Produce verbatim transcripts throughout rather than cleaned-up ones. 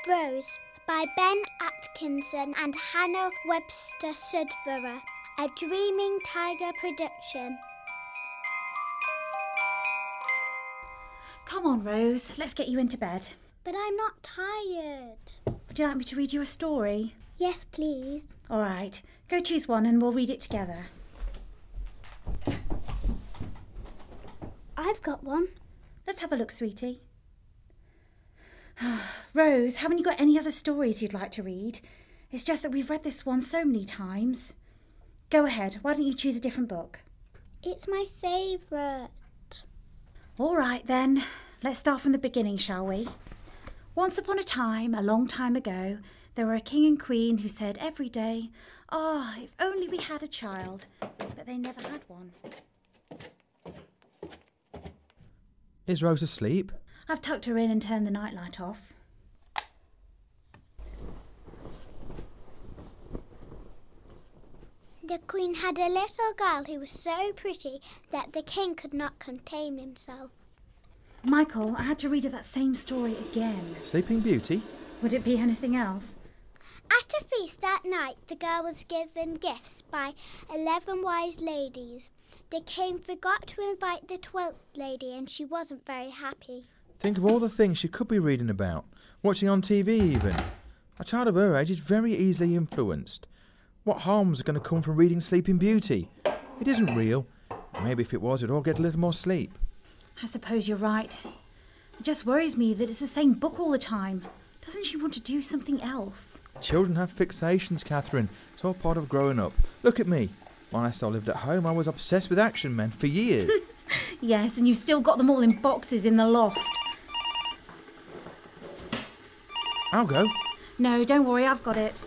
Rose by Ben Atkinson and Hannah Webster Sudborough, a Dreaming Tiger production. Come on, Rose, let's get you into bed. But I'm not tired. Would you like me to read you a story? Yes, please. All right, go choose one and we'll read it together. I've got one. Let's have a look, sweetie. Rose, haven't you got any other stories you'd like to read? It's just that we've read this one so many times. Go ahead, why don't you choose a different book? It's my favourite. All right then, let's start from the beginning, shall we? Once upon a time, a long time ago, there were a king and queen who said every day, "Ah, oh, if only we had a child," but they never had one. Is Rose asleep? I've tucked her in and turned the nightlight off. The queen had a little girl who was so pretty that the king could not contain himself. Michael, I had to read her that same story again. Sleeping Beauty? Would it be anything else? At a feast that night, the girl was given gifts by eleven wise ladies. The king forgot to invite the twelfth lady and she wasn't very happy. Think of all the things she could be reading about, watching on T V even. A child of her age is very easily influenced. What harm's going to come from reading Sleeping Beauty? It isn't real. Maybe if it was, it'd all get a little more sleep. I suppose you're right. It just worries me that it's the same book all the time. Doesn't she want to do something else? Children have fixations, Catherine. It's all part of growing up. Look at me. When I still lived at home, I was obsessed with action men for years. Yes, and you've still got them all in boxes in the loft. I'll go. No, don't worry, I've got it.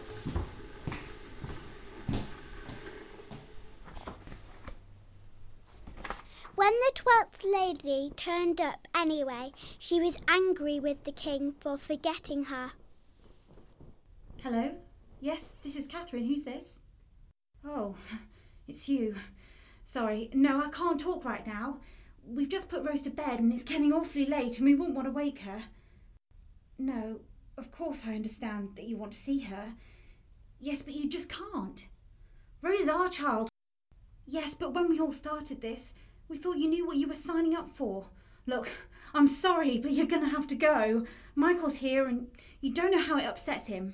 When the twelfth lady turned up anyway, she was angry with the king for forgetting her. Hello? Yes, this is Catherine. Who's this? Oh, it's you. Sorry, no, I can't talk right now. We've just put Rose to bed and it's getting awfully late and we wouldn't want to wake her. No, of course I understand that you want to see her. Yes, but you just can't. Rose is our child. Yes, but when we all started this, we thought you knew what you were signing up for. Look, I'm sorry, but you're going to have to go. Michael's here and you don't know how it upsets him.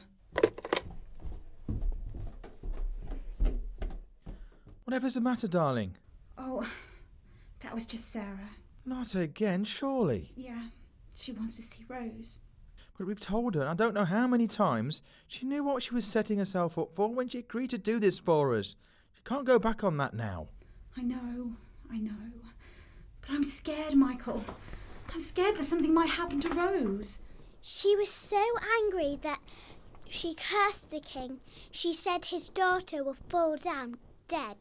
Whatever's the matter, darling? Oh, that was just Sarah. Not again, surely. Yeah, she wants to see Rose. But we've told her, I don't know how many times, she knew what she was setting herself up for when she agreed to do this for us. She can't go back on that now. I know, I know. But I'm scared, Michael. I'm scared that something might happen to Rose. She was so angry that she cursed the king. She said his daughter will fall down dead.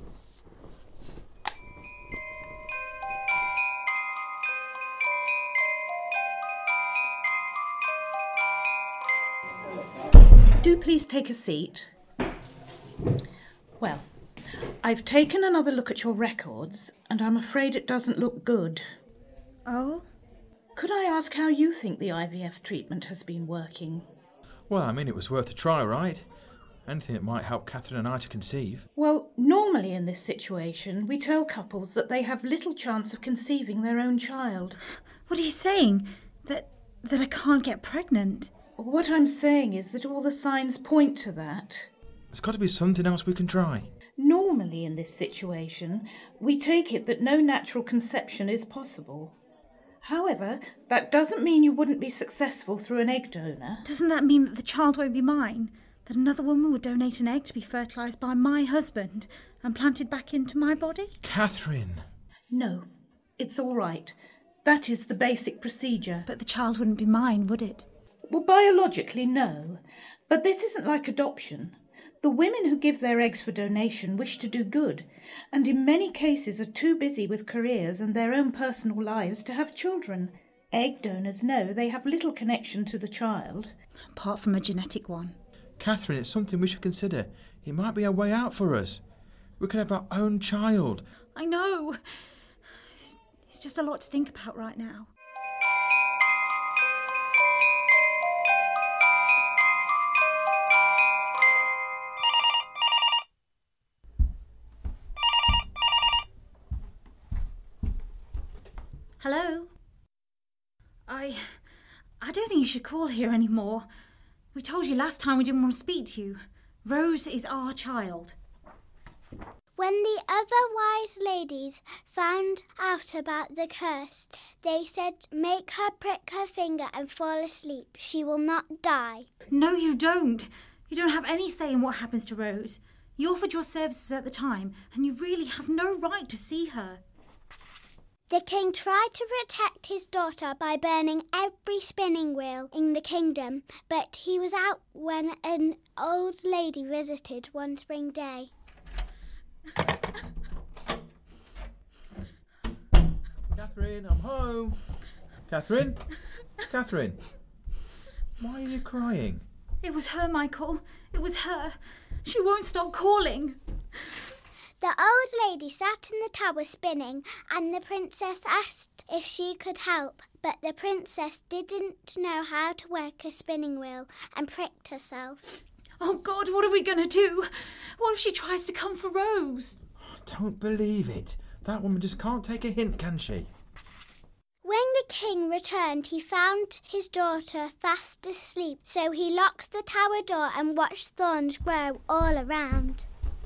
Do please take a seat. Well, I've taken another look at your records, and I'm afraid it doesn't look good. Oh? Could I ask how you think the I V F treatment has been working? Well, I mean, it was worth a try, right? Anything that might help Catherine and I to conceive. Well, normally in this situation, we tell couples that they have little chance of conceiving their own child. What are you saying? That that I can't get pregnant? What I'm saying is that all the signs point to that. There's got to be something else we can try. Normally in this situation, we take it that no natural conception is possible. However, that doesn't mean you wouldn't be successful through an egg donor. Doesn't that mean that the child won't be mine? That another woman would donate an egg to be fertilised by my husband and planted back into my body? Catherine! No, it's all right. That is the basic procedure. But the child wouldn't be mine, would it? Well, biologically, no. But this isn't like adoption. The women who give their eggs for donation wish to do good, and in many cases are too busy with careers and their own personal lives to have children. Egg donors know they have little connection to the child. Apart from a genetic one. Catherine, it's something we should consider. It might be a way out for us. We could have our own child. I know. It's just a lot to think about right now. I... I don't think you should call here anymore. We told you last time we didn't want to speak to you. Rose is our child. When the other wise ladies found out about the curse, they said, make her prick her finger and fall asleep. She will not die. No, you don't. You don't have any say in what happens to Rose. You offered your services at the time, and you really have no right to see her. The king tried to protect his daughter by burning every spinning wheel in the kingdom, but he was out when an old lady visited one spring day. Catherine, I'm home. Catherine? Catherine? Why are you crying? It was her, Michael. It was her. She won't stop calling. The old lady sat in the tower spinning, and the princess asked if she could help, but the princess didn't know how to work a spinning wheel and pricked herself. Oh, God, what are we going to do? What if she tries to come for Rose? I don't believe it. That woman just can't take a hint, can she? When the king returned, he found his daughter fast asleep, so he locked the tower door and watched thorns grow all around.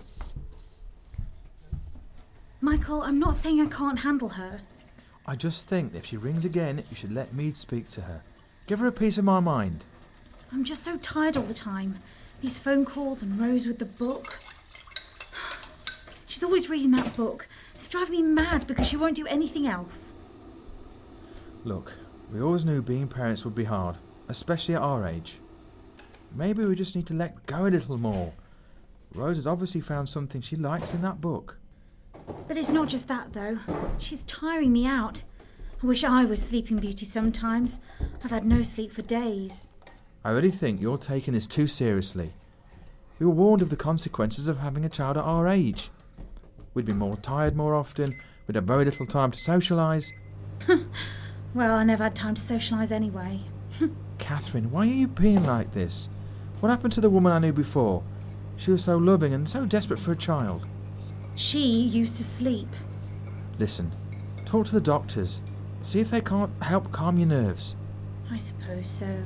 Michael, I'm not saying I can't handle her. I just think that if she rings again, you should let me speak to her. Give her a piece of my mind. I'm just so tired all the time. These phone calls and Rose with the book. She's always reading that book. It's driving me mad because she won't do anything else. Look, we always knew being parents would be hard, especially at our age. Maybe we just need to let go a little more. Rose has obviously found something she likes in that book. But it's not just that, though. She's tiring me out. I wish I was Sleeping Beauty sometimes. I've had no sleep for days. I really think you're taking this too seriously. We were warned of the consequences of having a child at our age. We'd be more tired more often, we'd have very little time to socialise. Well, I never had time to socialise anyway. Catherine, why are you being like this? What happened to the woman I knew before? She was so loving and so desperate for a child. She used to sleep. Listen, talk to the doctors. See if they can't help calm your nerves. I suppose so.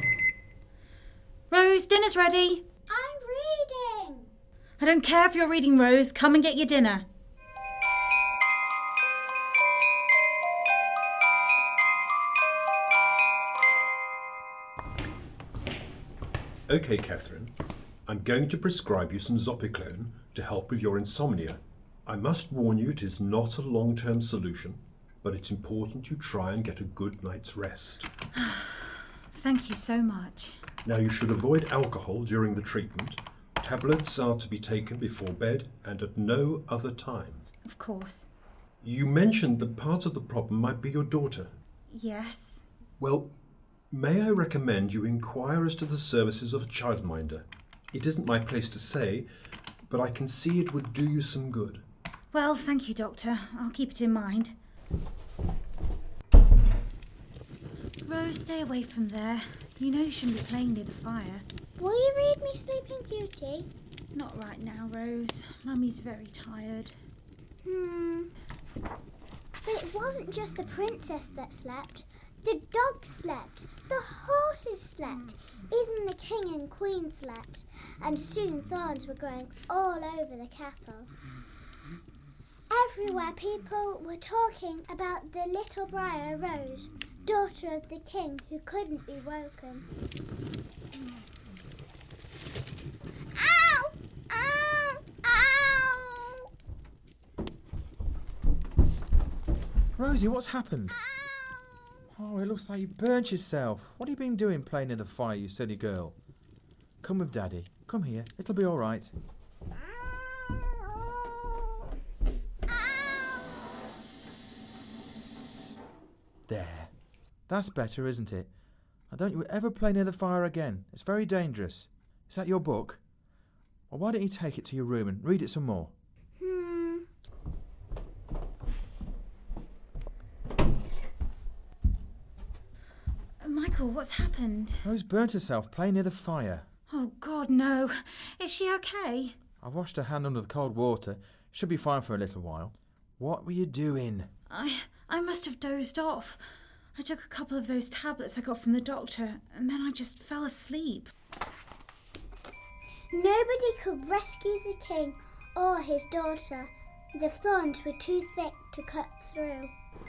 Rose, dinner's ready. I'm reading. I don't care if you're reading, Rose. Come and get your dinner. OK, Catherine. I'm going to prescribe you some Zopiclone to help with your insomnia. I must warn you it is not a long-term solution, but it's important you try and get a good night's rest. Thank you so much. Now, you should avoid alcohol during the treatment. Tablets are to be taken before bed and at no other time. Of course. You mentioned that part of the problem might be your daughter. Yes. Well, may I recommend you inquire as to the services of a childminder? It isn't my place to say, but I can see it would do you some good. Well, thank you, Doctor. I'll keep it in mind. Rose, stay away from there. You know you shouldn't be playing near the fire. Will you read me Sleeping Beauty? Not right now, Rose. Mummy's very tired. Hmm. But it wasn't just the princess that slept. The dog slept. The horses slept. Even the king and queen slept. And soon thorns were growing all over the castle. Everywhere people were talking about the little Briar Rose, daughter of the king who couldn't be woken. Ow! Ow! Ow! Rosie, what's happened? Ow! Oh, it looks like you burnt yourself. What have you been doing playing in the fire, you silly girl? Come with Daddy. Come here. It'll be all right. There. That's better, isn't it? Now don't you ever play near the fire again. It's very dangerous. Is that your book? Well, why don't you take it to your room and read it some more? Hmm. Michael, what's happened? Rose burnt herself playing near the fire. Oh, God, no. Is she okay? I washed her hand under the cold water. She'll be fine for a little while. What were you doing? I I must have dozed off. I took a couple of those tablets I got from the doctor, and then I just fell asleep. Nobody could rescue the king or his daughter. The thorns were too thick to cut through.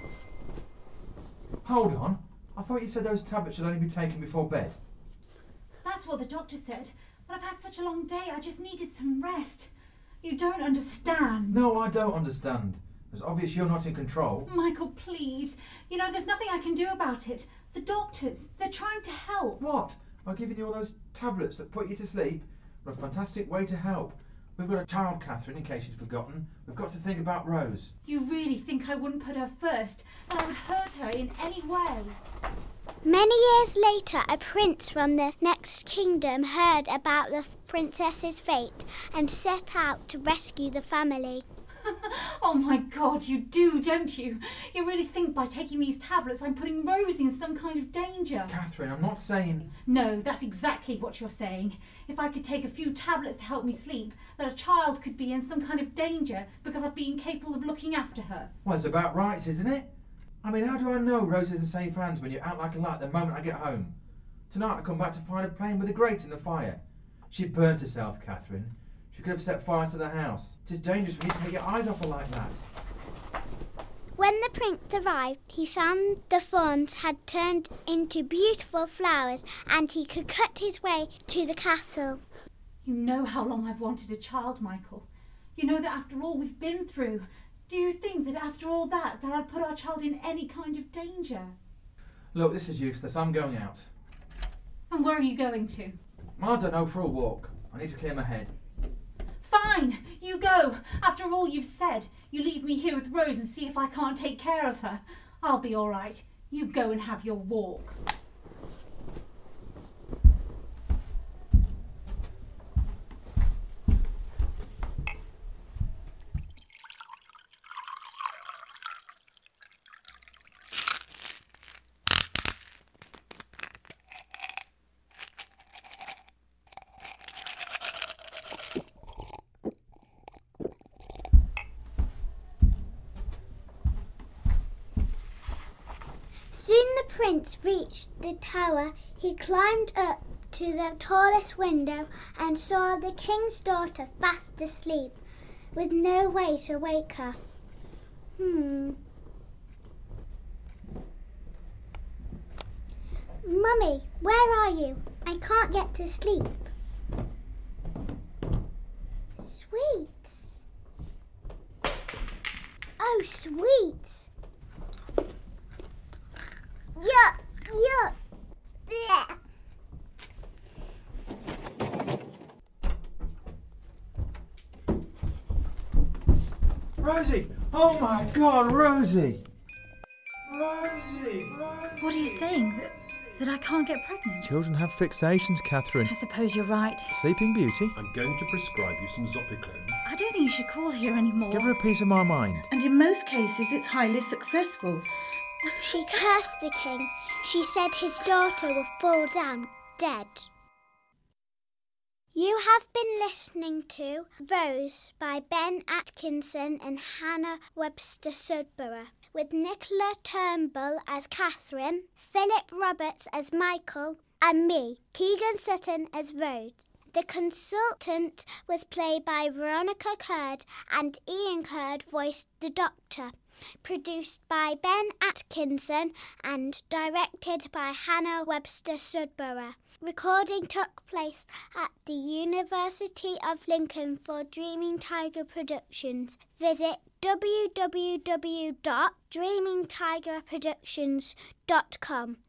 Hold on. I thought you said those tablets should only be taken before bed. That's what the doctor said, but I've had such a long day, I just needed some rest. You don't understand. No, I don't understand. It's obvious you're not in control. Michael, please. You know, there's nothing I can do about it. The doctors, they're trying to help. What? By giving you all those tablets that put you to sleep? What a fantastic way to help. We've got a child, Catherine, in case you'd forgotten. We've got to think about Rose. You really think I wouldn't put her first? That I would hurt her in any way? Many years later, a prince from the next kingdom heard about the princess's fate and set out to rescue the family. Oh my God, you do, don't you? You really think by taking these tablets I'm putting Rose in some kind of danger? Catherine, I'm not saying... No, that's exactly what you're saying. If I could take a few tablets to help me sleep, that a child could be in some kind of danger because I've been incapable of looking after her. Well, it's about rights, isn't it? I mean, how do I know Rose is in safe hands when you're out like a light the moment I get home? Tonight I come back to find her playing with a grate in the fire. She burnt herself, Catherine. She could have set fire to the house. It's dangerous for you to take your eyes off her like that. When the prince arrived, he found the thorns had turned into beautiful flowers and he could cut his way to the castle. You know how long I've wanted a child, Michael. You know that after all we've been through, do you think that after all that, that I'd put our child in any kind of danger? Look, this is useless. I'm going out. And where are you going to? I don't know, for a walk. I need to clear my head. Fine, you go. After all you've said, you leave me here with Rose and see if I can't take care of her. I'll be all right. You go and have your walk. Soon the prince reached the tower. He climbed up to the tallest window and saw the king's daughter fast asleep, with no way to wake her. Hmm. Mummy, where are you? I can't get to sleep. Sweets. Oh, sweets. Yuck, yuck. Blech. Rosie! Oh my God, Rosie! Rosie! Rosie! What are you saying? That, that I can't get pregnant? Children have fixations, Catherine. I suppose you're right. Sleeping Beauty, I'm going to prescribe you some Zopiclone. I don't think you should call here anymore. give her a piece of my mind. And in most cases, it's highly successful. She cursed the king. She said his daughter would fall down dead. You have been listening to Rose by Ben Atkinson and Hannah Webster Sudborough, with Nicola Turnbull as Catherine, Philip Roberts as Michael, and me, Keegan Sutton, as Rose. The consultant was played by Veronica Curd, and Ian Curd voiced the Doctor. Produced by Ben Atkinson and directed by Hannah Webster Sudborough. Recording took place at the University of Lincoln for Dreaming Tiger Productions. Visit w w w dot dreaming tiger productions dot com.